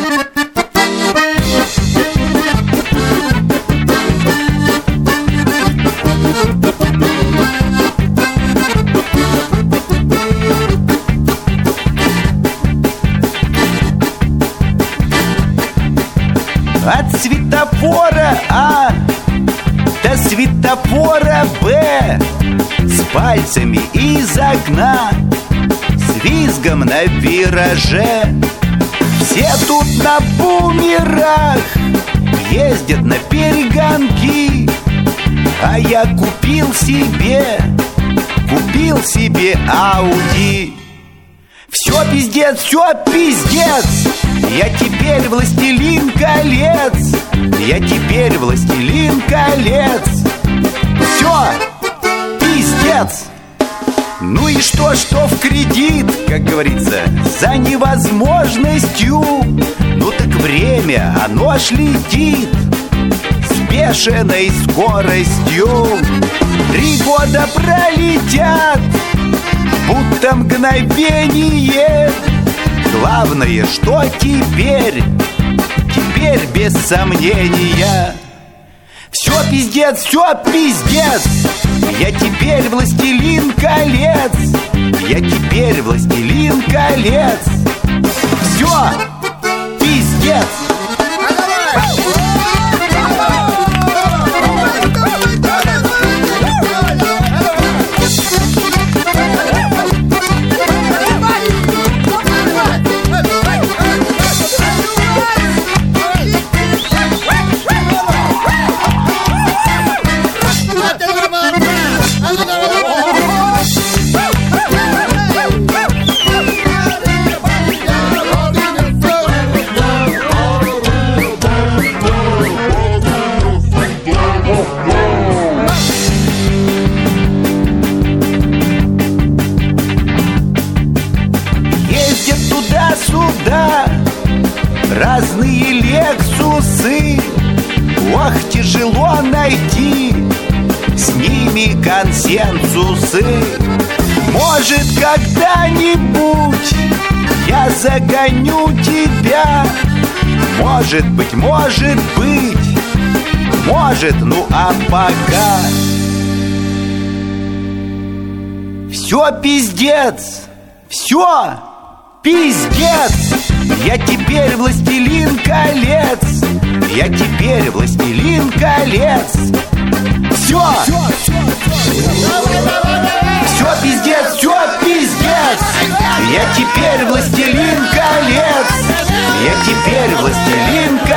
От светофора А до светофора Б, с пальцами из окна, с визгом на вираже. Все тут на бумерах ездят на перегонки, а я купил себе Ауди. Все пиздец, все пиздец. Я теперь властелин колец. Я теперь властелин колец. Все пиздец. Ну и что в кредит, как говорится, за невозможностью. Ну так время, оно ж летит с бешеной скоростью. 3 года пролетят, будто мгновение. Главное, что теперь без сомнения. Все пиздец, все пиздец. Я теперь властелин колец. Я теперь властелин колец. Все пиздец. Туда-сюда разные лексусы. Ох, тяжело найти с ними консенсусы. Может, когда-нибудь я загоню тебя. Может быть, ну а пока все пиздец, все пиздец. Я теперь властелин колец. Я теперь властелин колец. Все пиздец, все пиздец. Я теперь властелин колец. Я теперь властелин колец.